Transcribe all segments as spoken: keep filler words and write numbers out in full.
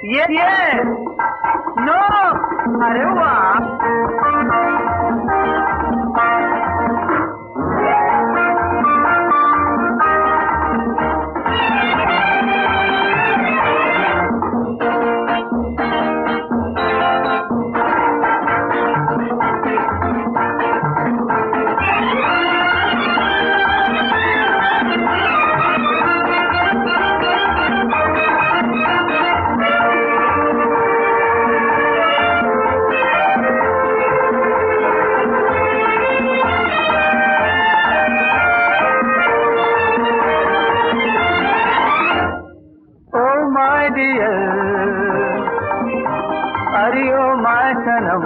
ये ये नो, अरे वाह। अरियो माय सनम,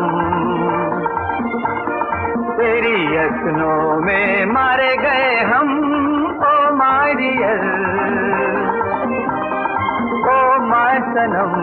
तेरी यत्नों में मारे गए हम। Oh my dear, oh my सनम।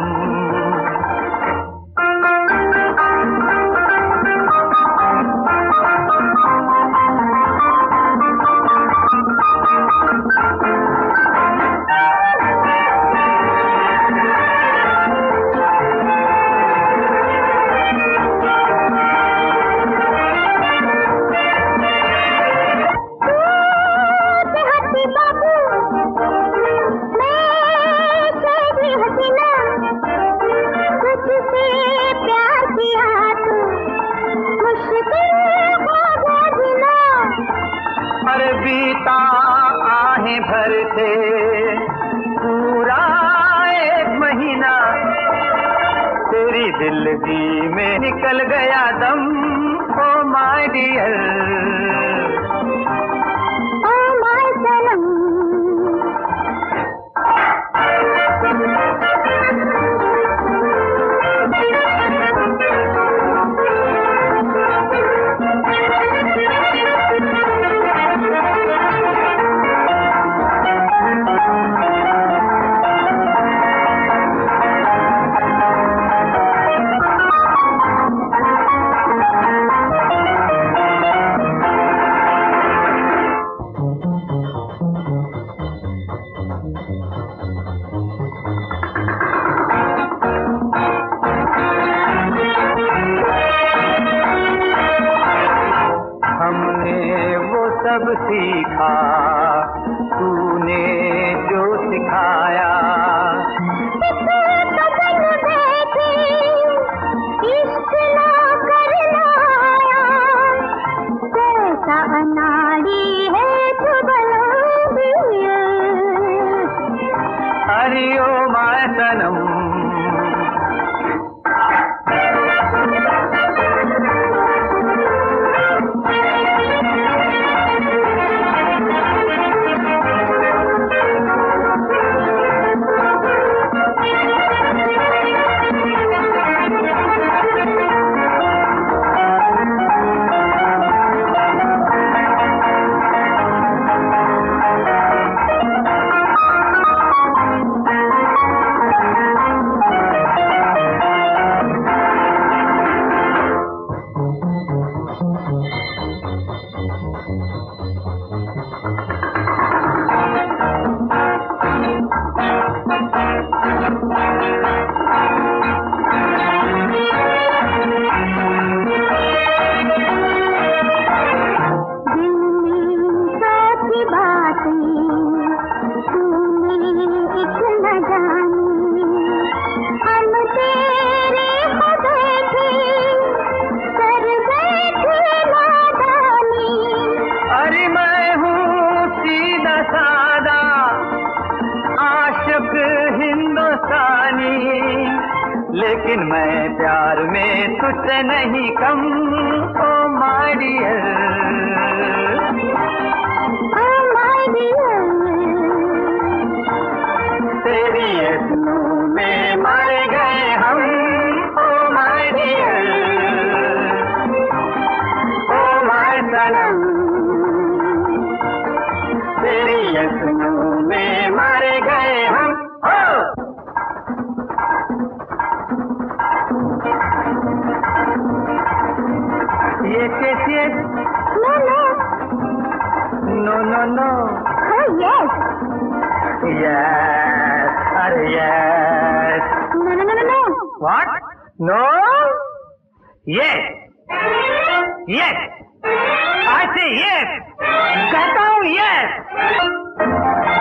अरे बीता आहें भरते पूरा एक महीना, तेरी दिलगी में निकल गया दम। Oh my dear, oh my सनम। सब सीखा तूने जो सिखाया। इश्क ना करना कैसा अनाड़ी है तू बलंदी। हरिओ माय सनम, लेकिन मैं प्यार में तुझसे नहीं कम। Oh my dear, oh my dear, तेरी यत्नों में मारे गए हम। Oh my dear, oh my सनम, तेरी यत्नों में मारे गए हम। Yes, yes, yes. No, no. No, no, no. Oh, yes. Yes. Are yes. No, no, no. What? No? Yes. Yes. I say yes. कहता हूँ yes.